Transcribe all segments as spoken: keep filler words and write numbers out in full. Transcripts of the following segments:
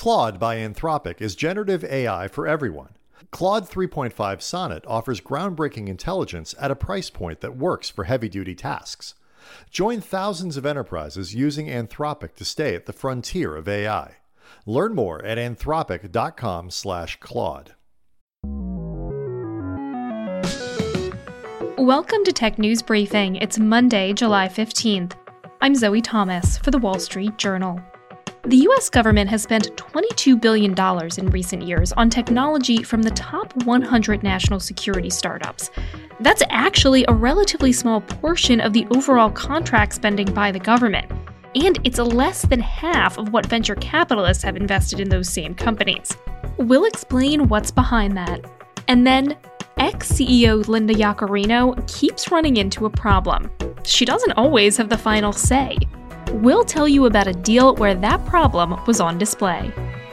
Claude by Anthropic is generative A I for everyone. Claude three point five Sonnet offers groundbreaking intelligence at a price point that works for heavy-duty tasks. Join thousands of enterprises using Anthropic to stay at the frontier of A I. Learn more at anthropic.com slash Claude. Welcome to Tech News Briefing. It's Monday, July fifteenth. I'm Zoe Thomas for The Wall Street Journal. The U S government has spent twenty-two billion dollars in recent years on technology from the top one hundred national security startups. That's actually a relatively small portion of the overall contract spending by the government, and it's less than half of what venture capitalists have invested in those same companies. We'll explain what's behind that. And then, ex-C E O Linda Yaccarino keeps running into a problem. She doesn't always have the final say. We'll tell you about a deal where that problem was on display.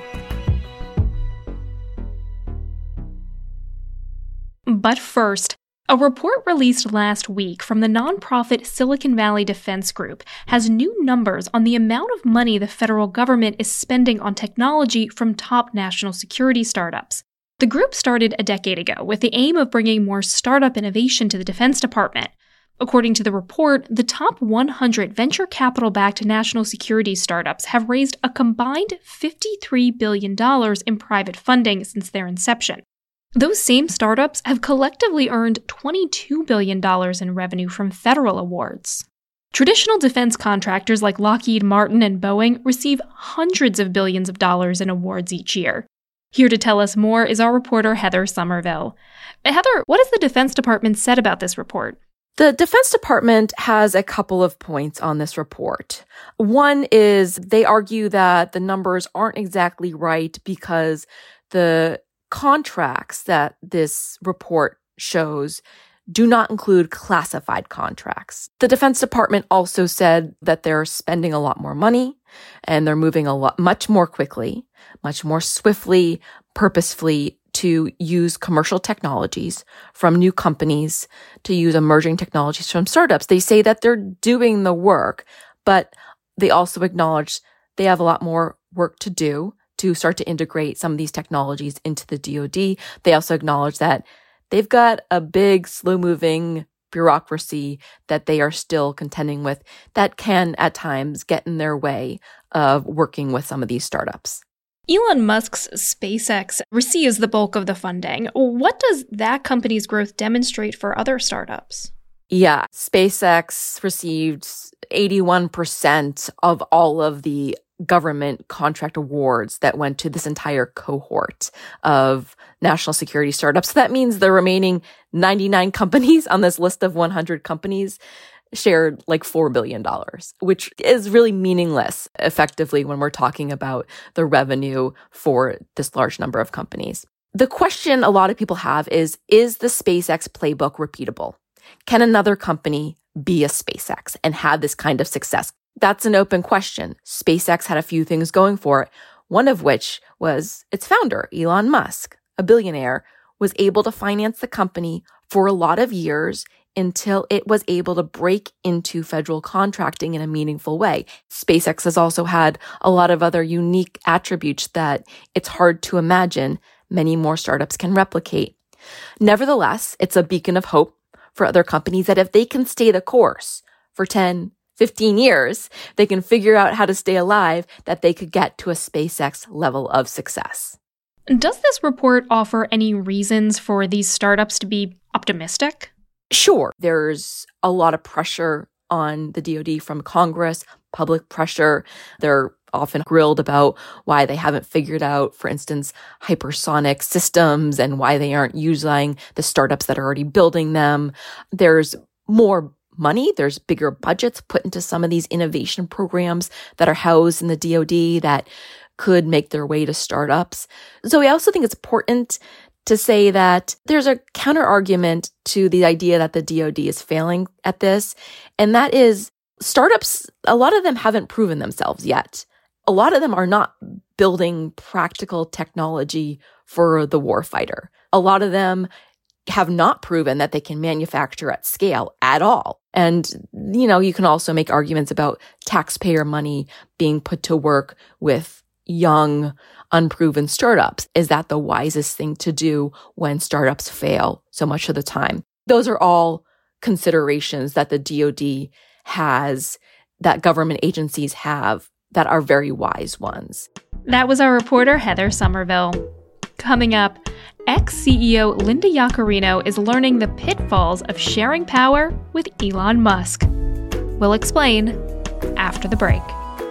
But first, a report released last week from the nonprofit Silicon Valley Defense Group has new numbers on the amount of money the federal government is spending on technology from top national security startups. The group started a decade ago with the aim of bringing more startup innovation to the Defense Department. According to the report, the top one hundred venture capital-backed national security startups have raised a combined fifty-three billion dollars in private funding since their inception. Those same startups have collectively earned twenty-two billion dollars in revenue from federal awards. Traditional defense contractors like Lockheed Martin and Boeing receive hundreds of billions of dollars in awards each year. Here to tell us more is our reporter Heather Somerville. Heather, what has the Defense Department said about this report? The Defense Department has a couple of points on this report. One is they argue that the numbers aren't exactly right because the contracts that this report shows do not include classified contracts. The Defense Department also said that they're spending a lot more money and they're moving a lot, much more quickly, much more swiftly, purposefully to use commercial technologies from new companies, to use emerging technologies from startups. They say that they're doing the work, but they also acknowledge they have a lot more work to do to start to integrate some of these technologies into the D O D. They also acknowledge that they've got a big, slow-moving bureaucracy that they are still contending with that can, at times, get in their way of working with some of these startups. Elon Musk's SpaceX receives the bulk of the funding. What does that company's growth demonstrate for other startups? Yeah, SpaceX received eighty-one percent of all of the government contract awards that went to this entire cohort of national security startups. So that means the remaining ninety-nine companies on this list of one hundred companies shared like four billion dollars, which is really meaningless effectively when we're talking about the revenue for this large number of companies. The question a lot of people have is, is the SpaceX playbook repeatable? Can another company be a SpaceX and have this kind of success? That's an open question. SpaceX had a few things going for it, one of which was its founder, Elon Musk, a billionaire, was able to finance the company for a lot of years until it was able to break into federal contracting in a meaningful way. SpaceX has also had a lot of other unique attributes that it's hard to imagine many more startups can replicate. Nevertheless, it's a beacon of hope for other companies that if they can stay the course for ten, fifteen years, they can figure out how to stay alive, that they could get to a SpaceX level of success. Does this report offer any reasons for these startups to be optimistic? Sure, there's a lot of pressure on the D O D from Congress, public pressure. They're often grilled about why they haven't figured out, for instance, hypersonic systems and why they aren't using the startups that are already building them. There's more money. There's bigger budgets put into some of these innovation programs that are housed in the D O D that could make their way to startups. So I also think it's important to say that there's a counter argument to the idea that the D O D is failing at this. And that is startups, a lot of them haven't proven themselves yet. A lot of them are not building practical technology for the warfighter. A lot of them have not proven that they can manufacture at scale at all. And, you know, you can also make arguments about taxpayer money being put to work with young unproven startups. Is that the wisest thing to do when startups fail so much of the time? Those are all considerations that the D O D has, that government agencies have, that are very wise ones. That was our reporter, Heather Somerville. Coming up, ex-C E O Linda Yaccarino is learning the pitfalls of sharing power with Elon Musk. We'll explain after the break.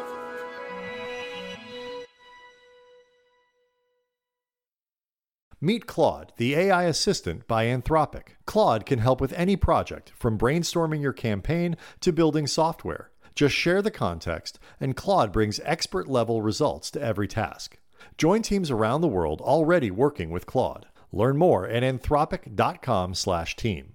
Meet Claude, the A I assistant by Anthropic. Claude can help with any project, from brainstorming your campaign to building software. Just share the context, and Claude brings expert-level results to every task. Join teams around the world already working with Claude. Learn more at anthropic dot com slash team.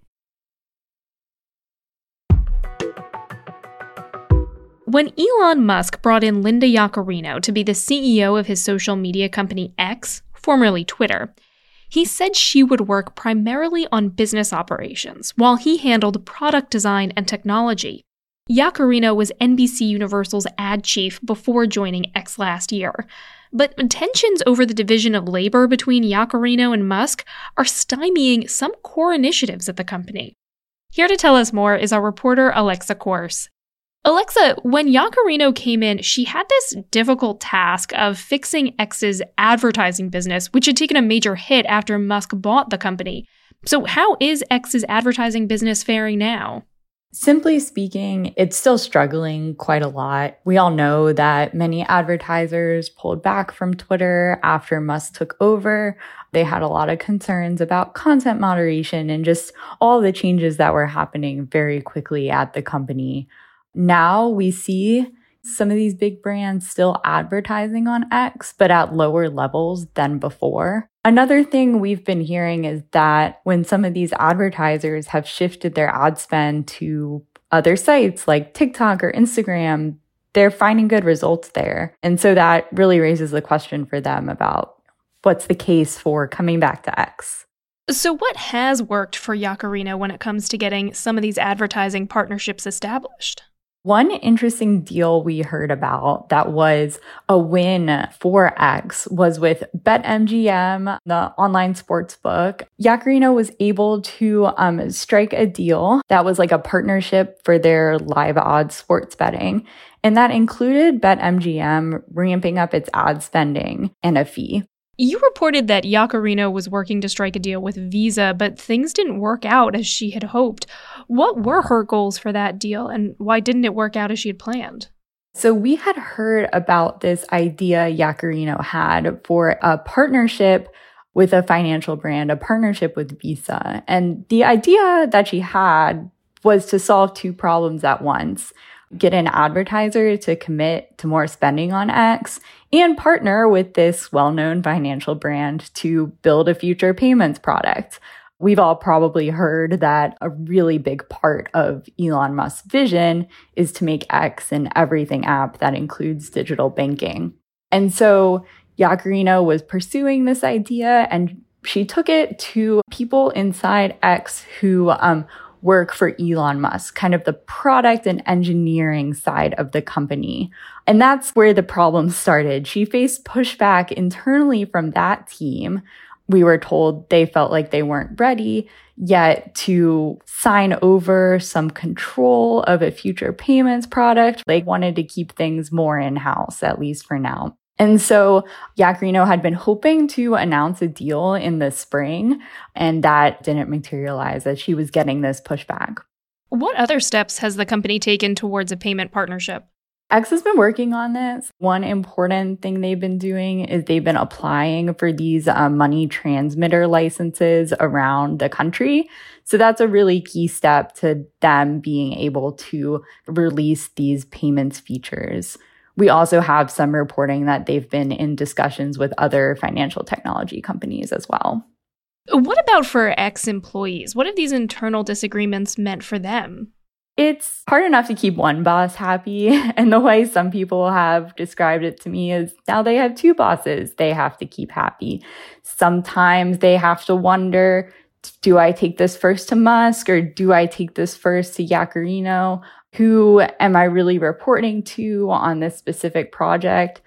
When Elon Musk brought in Linda Yaccarino to be the C E O of his social media company X, formerly Twitter, he said she would work primarily on business operations, while he handled product design and technology. Yaccarino was N B C Universal's ad chief before joining X last year. But tensions over the division of labor between Yaccarino and Musk are stymieing some core initiatives at the company. Here to tell us more is our reporter Alexa Korse. Alexa, when Yaccarino came in, she had this difficult task of fixing X's advertising business, which had taken a major hit after Musk bought the company. So how is X's advertising business faring now? Simply speaking, it's still struggling quite a lot. We all know that many advertisers pulled back from Twitter after Musk took over. They had a lot of concerns about content moderation and just all the changes that were happening very quickly at the company. Now we see some of these big brands still advertising on X, but at lower levels than before. Another thing we've been hearing is that when some of these advertisers have shifted their ad spend to other sites like TikTok or Instagram, they're finding good results there. And so that really raises the question for them about what's the case for coming back to X. So what has worked for Yaccarino when it comes to getting some of these advertising partnerships established? One interesting deal we heard about that was a win for X was with BetMGM, the online sports book. Yaccarino was able to um, strike a deal that was like a partnership for their live odds sports betting. And that included BetMGM ramping up its ad spending and a fee. You reported that Yaccarino was working to strike a deal with Visa, but things didn't work out as she had hoped. What were her goals for that deal, and why didn't it work out as she had planned? So we had heard about this idea Yaccarino had for a partnership with a financial brand, a partnership with Visa. And the idea that she had was to solve two problems at once: get an advertiser to commit to more spending on X, and partner with this well-known financial brand to build a future payments product. We've all probably heard that a really big part of Elon Musk's vision is to make X an everything app that includes digital banking. And so Yaccarino was pursuing this idea, and she took it to people inside X who um, work for Elon Musk, kind of the product and engineering side of the company. And that's where the problem started. She faced pushback internally from that team. We were told they felt like they weren't ready yet to sign over some control of a future payments product. They wanted to keep things more in-house, at least for now. And so Yaccarino had been hoping to announce a deal in the spring, and that didn't materialize as she was getting this pushback. What other steps has the company taken towards a payment partnership? X has been working on this. One important thing they've been doing is they've been applying for these uh, money transmitter licenses around the country. So that's a really key step to them being able to release these payments features. We also have some reporting that they've been in discussions with other financial technology companies as well. What about for ex-employees? What have these internal disagreements meant for them? It's hard enough to keep one boss happy. And the way some people have described it to me is now they have two bosses they have to keep happy. Sometimes they have to wonder, do I take this first to Musk or do I take this first to Yaccarino? Who am I really reporting to on this specific project?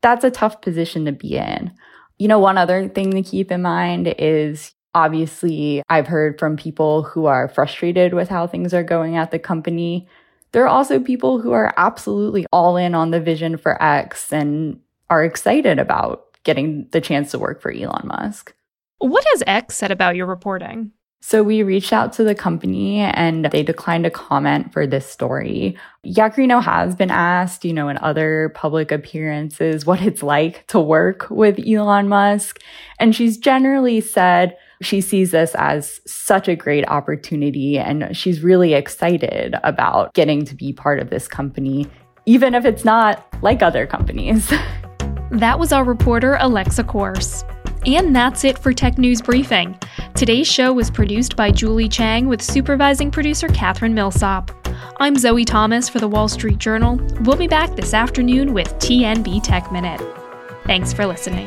that's a tough position to be in. You know, one other thing to keep in mind is obviously I've heard from people who are frustrated with how things are going at the company. There are also people who are absolutely all in on the vision for X and are excited about getting the chance to work for Elon Musk. What has X said about your reporting? So we reached out to the company and they declined to comment for this story. Yaccarino has been asked, you know, in other public appearances, what it's like to work with Elon Musk. And she's generally said she sees this as such a great opportunity and she's really excited about getting to be part of this company, even if it's not like other companies. That was our reporter, Alexa Corse. And that's it for Tech News Briefing. Today's show was produced by Julie Chang with supervising producer Catherine Millsop. I'm Zoe Thomas for The Wall Street Journal. We'll be back this afternoon with T N B Tech Minute. Thanks for listening.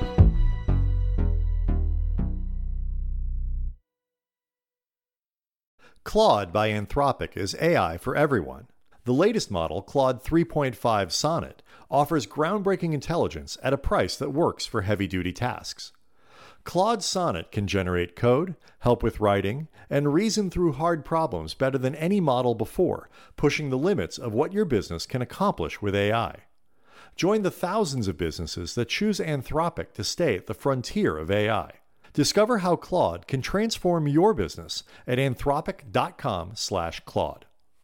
Claude by Anthropic is A I for everyone. The latest model, Claude three point five Sonnet, offers groundbreaking intelligence at a price that works for heavy-duty tasks. Claude Sonnet can generate code, help with writing, and reason through hard problems better than any model before, pushing the limits of what your business can accomplish with A I. Join the thousands of businesses that choose Anthropic to stay at the frontier of A I. Discover how Claude can transform your business at anthropic dot com slash Claude.